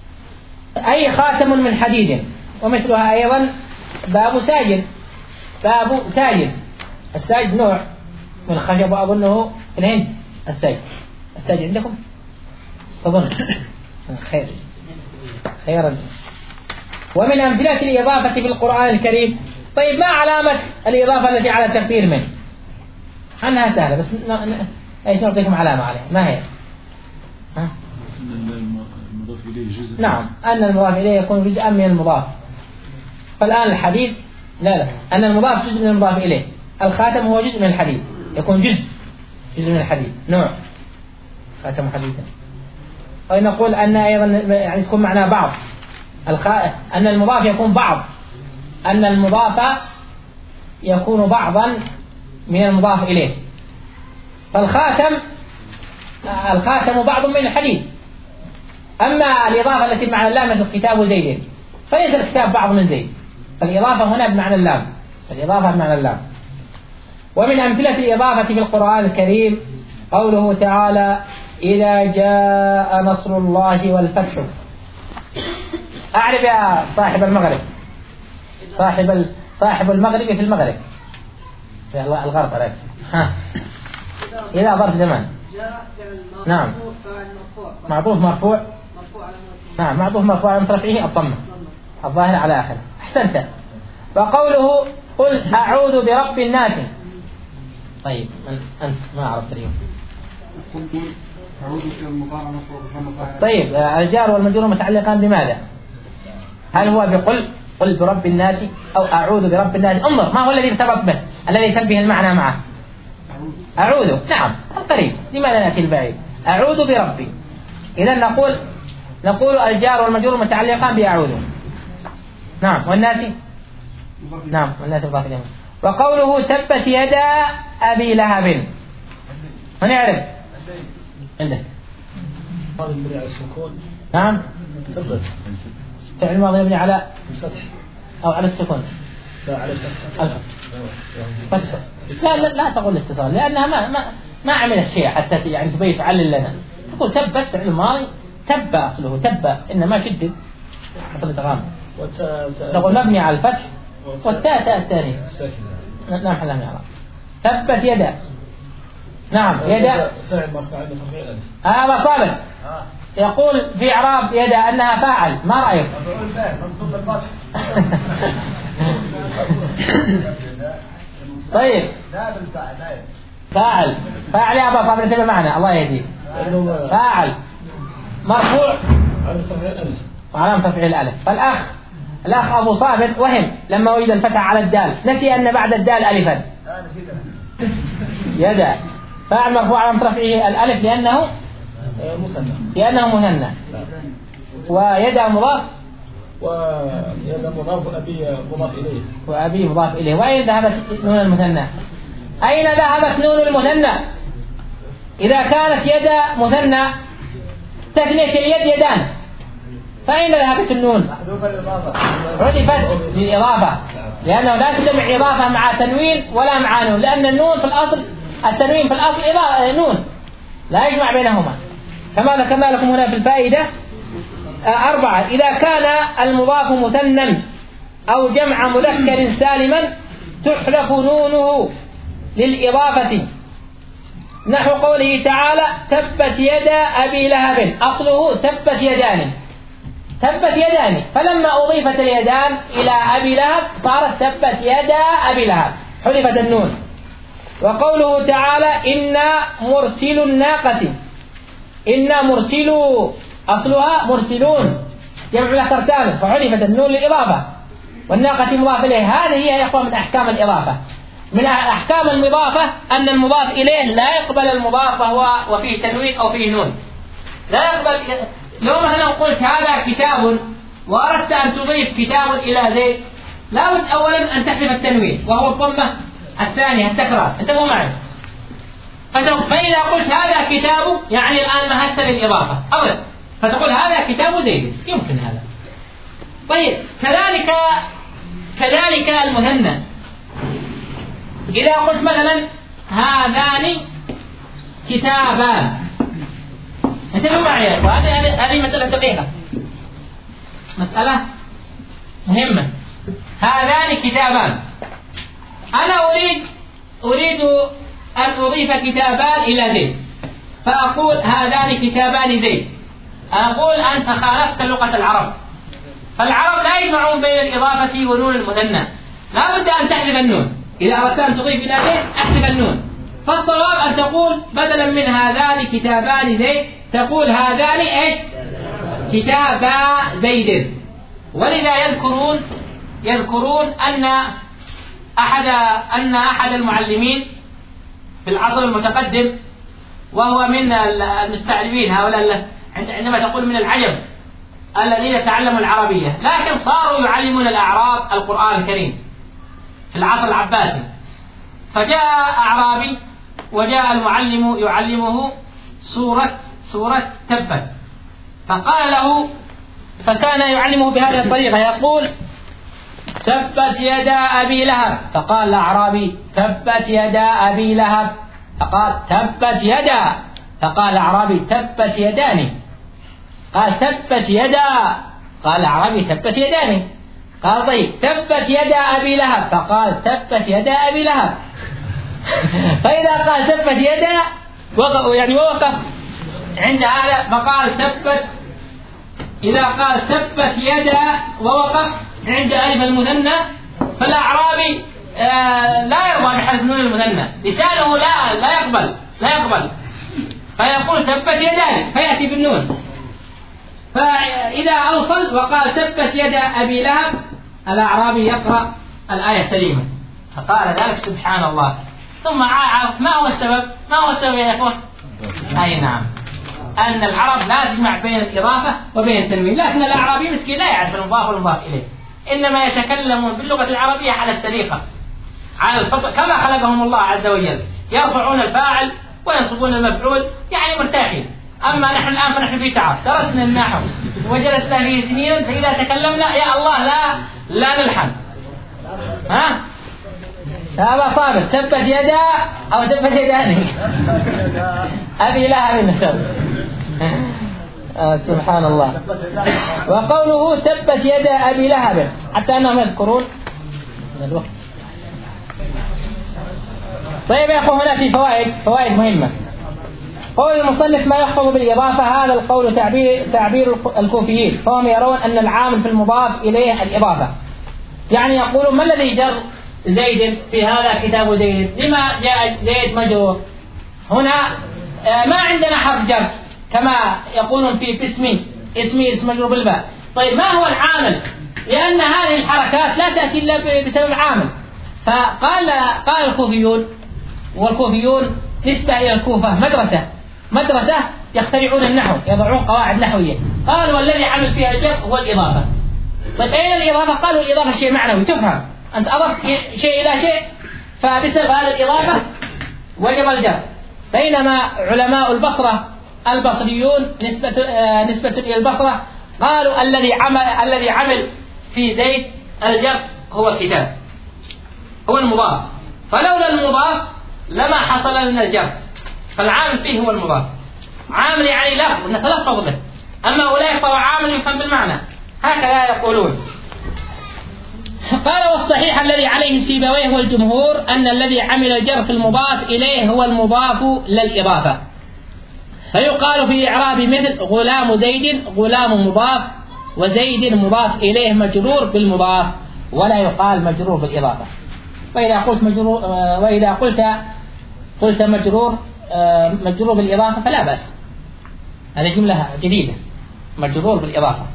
أي خاتم من حديد. ومثلها أيضا باب ساجد. باب ساجد، الساجد نوع من الخشب، وأظنه في الهند الساجد. الساجد عندكم؟ أظن خير خيرا. ومن أمثلة الإضافة في القرآن الكريم. طيب، ما علامة الإضافة التي على تقدير من؟ عنها سهلة، بس ايش نعطيكم علامة عليها، ما هي؟ ها؟ المضاف إليه جزء. نعم، أن المضاف إليه يكون جزءا من المضاف. فالآن الحديد لا لا أن المضاف جزء من المضاف إليه. الخاتم هو جزء من الحديد، يكون جزء جزء من الحديد، نوع خاتم حديدا. أو نقول أن أيضا يعني يكون معناه بعض. الخ... أن المضاف يكون بعض، أن المضاف يكون بعضا من المضاف إليه. فالخاتم الخاتم بعض من الحديد. أما الإضافة التي بمعنى اللام مثل كتاب زيد، فليس الكتاب بعض من زيد، فالإضافة هنا بمعنى اللام، الإضافة بمعنى اللام. ومن أمثلة الإضافة في القرآن الكريم قوله تعالى: إذا جاء نصر الله والفتح. أعرف يا صاحب المغرب، صاحب ال... صاحب المغرب في المغرب في الغرب عليك. ها إذا ظرف زمان. نعم، معطوف مرفوع. نعم، معطوف مرفوع عن رفعه الضمة الظاهر على آخره. أحسنت. وقوله: قل أعوذ برب الناس. طيب، من أنت؟ ما عرفت اليوم. طيب، الجار والمجرور متعلقان بماذا؟ هل هو بقل قل برب الناس أو أعوذ برب الناس؟ انظر ما هو الذي ارتبط به، الذي يشبه المعنى معه. أعوذ، نعم القريب، لماذا نأتي البعيد؟ أعوذ بربي. إذا نقول نقول الجار والمجرور متعلقان بأعوذ. نعم، والناس نعم والناس مضاف إليهم. وقوله: تبت يدا أبي لهب. هنعرف عنده نعم فعل ماضي يبني على الفتح أو على السكون. فتح. لا لا لا تقول الاتصال، لأنها ما ما ما عملت شيء حتى يعني تبي تعلل لنا. تقول تبت فعل ماضي، تب أصله تب، إنما شدد حصل تغامر. نقول مبني على الفتح والتاء تاء الثاني. نعم حلها من عرب. تبت يدا. نعم يدا فعل مرفوع عند ترفيع الألف. هذا صابر يقول في إعراب يدا أنها فاعل، ما رأيك؟ طيب، فاعل فاعل يا أبا صابر انتبه معنا الله يهديك. فاعل مرفوع وعلامة رفعه الألف. فالأخ الأخ أبو صابر وهم لما وجد الفتح على الدال، نسي أن بعد الدال ألفا يدا، فاعل مرفوع علامة رفعه الألف لأنه لأنه مثنى، ويدا مضاف ويدا مضاف أبي مضاف إليه وأبي مضاف إليه. وأين ذهبت نون المثنى؟ أين ذهبت نون المثنى؟ إذا كانت يدا مثنى تثنية اليد يدان، فأين ذهبت النون؟ عرفت للإضافة، لأنه لا تجمع إضافة مع تنوين ولا مع نون، لأن النون في الأصل التنوين في الأصل إضافة نون لا يجمع بينهما، كما ذكرنا لكم هنا في الفائدة. أربعة: إذا كان المضاف مثنى أو جمع مذكر سالما تحذف نونه للإضافة، نحو قوله تعالى تبت يدا أبي لهب، أصله تبت يدان تبت يدان، فلما أضيفت اليدان إلى أبي لهب صارت تبت يدا أبي لهب، حذفت النون. وقوله تعالى إنا مرسل الناقة، إنا مرسلوا أصلها مرسلون جمع مذكر سالم، فحذفت النون للإضافة، والناقة مضاف إليه. هذه هي يا إخوان من أحكام الإضافة. من أحكام المضافة أن المضاف إليه لا يقبل المضاف وهو وفيه تنوين أو فيه نون، لا يقبل. لو مثلا قلت هذا كتاب وأردت أن تضيف كتاب إلى زيد، لا بد أولا أن تحذف التنوين وهو الضمة الثانية التكرار، انتبهوا معي. فإذا قلت هذا كتاب يعني الآن مهدت للإضافة أولا، فتقول هذا كتاب زيد، يمكن هذا. طيب كذلك كذلك المثنى، إذا قلت مثلا هذان كتابان، انتبهوا معي يا إخوان، هذه مسألة دقيقة، مسألة مهمة. هذان كتابان، أنا أريد أريد أن أضيف كتابان إلى زيد، فأقول هذان كتابان زيد، أقول أنت خالفت لغة العرب، فالعرب لا يجمعون بين الإضافة ونون المثنى، لا بد أن تحذف النون. إذا أردت أن تضيف إلى زيد أحذف النون، فالصواب أن تقول بدلا من هذان كتابان زيد تقول هذان إيش؟ كتابا زيد. ولذا يذكرون يذكرون أن أحد أن أحد المعلمين في العصر المتقدم، وهو من المستعربين هؤلاء عندما تقول من العجم الذين تعلموا العربية، لكن صاروا يعلمون الأعراب القرآن الكريم في العصر العباسي. فجاء أعرابي وجاء المعلم يعلمه سورة سورة تبت، فقال له، فكان يعلمه بهذه الطريقة، يقول تبت يدا أبي لهب، فقال الأعرابي تبت يدا أبي لهب، فقال تبت يدا، فقال الأعرابي تبت يداني، قال تبت يدا، قال الأعرابي تبت يداني، قال طيب تبت يدا أبي لهب، فقال تبت يدا أبي لهب. فإذا قال تبت يدا يعني ووقف عند هذا، فقال تبت، إذا قال تبت يدا ووقف عند ألف المثنى، فالأعرابي آه لا يرضى بحذف نون المثنى، لسانه لا لا يقبل لا يقبل فيقول تبت يدان فيأتي بالنون. فإذا أوصل وقال تبت يدا أبي لهب، الأعرابي يقرأ الآية سليمة، فقال ذلك سبحان الله. ثم عرف ما هو السبب، ما هو السبب يا إخوة؟ أي نعم، أن العرب لا تجمع بين الإضافة وبين التنوين، لكن الأعرابي مسكين لا يعرف المضاف والمضاف إليه، إنما يتكلمون باللغة العربية على السليقة، على الفطر كما خلقهم الله عز وجل، يرفعون الفاعل وينصبون المفعول، يعني مرتاحين. أما نحن الآن فنحن في تعب، درسنا النحو وجلسنا فيه سنين، فإذا تكلمنا يا الله لا لا نلحن. ها؟ هذا صابر تبت يدا أو تبت يداني أبي لهب النسب. آه سبحان الله. وقوله تبت يدا أبي لهب، حتى أنهم يذكرون الوقت. طيب يا أخوة، هنا في فوائد فوائد مهمة. قول المصنف ما يحفظ بالإضافة، هذا القول تعبير تعبير الكوفيين، فهم يرون أن العامل في المضاف إليه الإضافة، يعني يقولون ما الذي جر زيد في هذا كتاب زيد، لما جاء زيد مجرور هنا؟ ما عندنا حرف جر كما يقولون في باسمي اسمي اسم مجرور بالباء. طيب ما هو العامل؟ لأن هذه الحركات لا تأتي إلا بسبب عامل. فقال قال الكوفيون، والكوفيون نسبة إلى الكوفة مدرسة مدرسة يخترعون النحو، يضعون قواعد نحوية. قالوا والذي عمل فيها الجر هو الإضافة. طيب أين الإضافة؟ قالوا الإضافة شيء معنوي تفهم، أنت أضفت شيء إلى شيء فبسبب هذه الإضافة وجب الجر. بينما علماء البصرة البصريون نسبة آه نسبة إلى البصرة قالوا الذي عمل الذي عمل في زيد الجر هو الكتاب، هو المضاف، فلولا المضاف لما حصل لنا الجر، فالعامل فيه هو المضاف. عامل يعني لفظ نتلفظ به، أما أولئك فهو عامل يفهم بالمعنى، هكذا يقولون. قال والصحيح الذي عليه سيبويه والجمهور أن الذي عمل الجر في المضاف إليه هو المضاف للإضافة، فيقال في إعراب مثل غلام زيد غلام مضاف وزيد مضاف إليه مجرور بالمضاف، ولا يقال مجرور بالإضافة. وإذا قلت مجرور وإذا قلت قلت مجرور مجرور بالإضافة فلا بأس، هذه جملة جديدة، مجرور بالإضافة.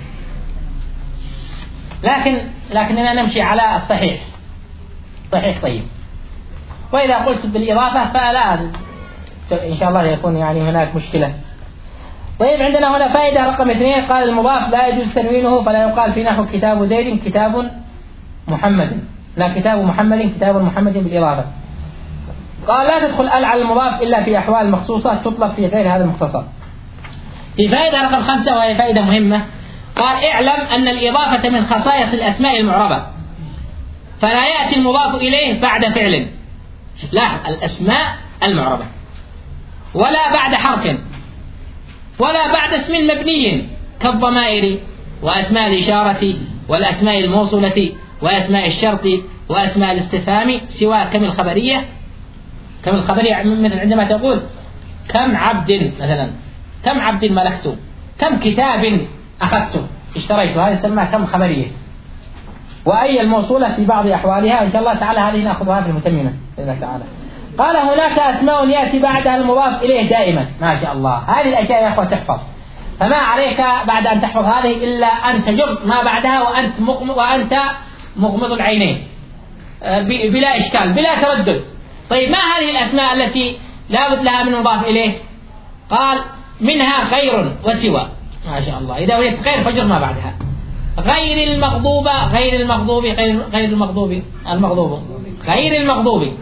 لكن لكننا نمشي على الصحيح، صحيح. طيب وإذا قلت بالإضافة فلا إن شاء الله يكون يعني هناك مشكلة. طيب عندنا هنا فائدة رقم اثنين، قال المضاف لا يجوز تنوينه، فلا يقال في نحو كتاب زيد كتاب محمد، لا كتاب محمد كتاب محمد بالإضافة. قال لا تدخل ال على المضاف إلا في أحوال مخصوصة تطلق في غير هذا المختصر. في فائدة رقم خمسة وهي فائدة مهمة، قال اعلم أن الإضافة من خصائص الأسماء المعربة، فلا يأتي المضاف إليه بعد فعل، لاحظ الأسماء المعربة، ولا بعد حرف، ولا بعد اسم مبني كالضمائر وأسماء الإشارة والأسماء الموصولة وأسماء الشرط وأسماء الاستفهام، سوى كم الخبرية. كم الخبرية مثل عندما تقول كم عبد مثلا، كم عبد ملكت، كم كتاب أخذت اشتريت، هذه يسمى كم خبرية. وأي الموصولة في بعض أحوالها إن شاء الله تعالى هذه نأخذها في المتممة بإذن الله تعالى. قال هناك أسماء يأتي بعدها المضاف إليه دائما، ما شاء الله هذه الأشياء يا أخوة تحفظ، فما عليك بعد أن تحفظ هذه إلا أن تجر ما بعدها وأنت مغمض وأنت مغمض العينين بلا إشكال بلا تردد. طيب ما هذه الأسماء التي لا بد لها من مضاف إليه؟ قال منها غير وسوى، ما شاء الله إذا وجدت غير فجر ما بعدها. غير المغضوبة غير المغضوب غير غير المغضوب المغضوب غير المغضوب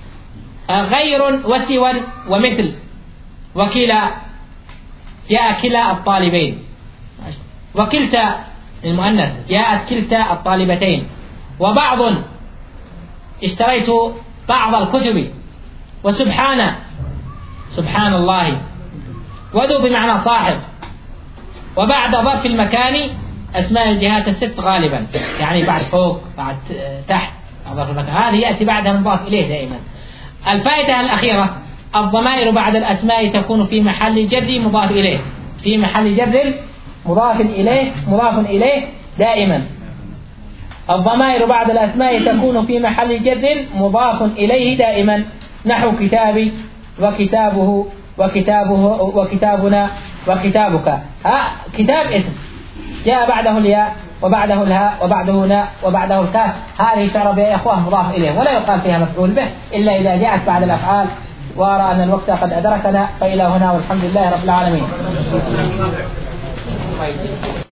غير وسوى ومثل وكلا، جاء كلا الطالبين، وكلتا المؤنث جاءت كلتا الطالبتين، وبعض اشتريت بعض الكتب، وسبحان سبحان الله، وذو بمعنى صاحب، وبعد ظرف المكان أسماء الجهات الست غالبا، يعني بعد فوق بعد تحت ظرف المكان، هذه يأتي بعدها مضاف إليه دائما. الفائدة الأخيرة الضمائر بعد الأسماء تكون في محل جر مضاف إليه، في محل جر مضاف إليه مضاف إليه دائما. الضمائر بعد الأسماء تكون في محل جر مضاف إليه دائما، نحو كتابي وكتابه وكتابه وكتابنا وكتابك. ها كتاب اسم جاء بعده الياء وبعده الهاء وبعده ناء وبعده الكاف، هذه تعرب يا أخوة مضاف إليه ولا يقال فيها مفعول به إلا إذا جاءت بعد الأفعال. وأرى أن الوقت قد أدركنا، فإلى هنا والحمد لله رب العالمين.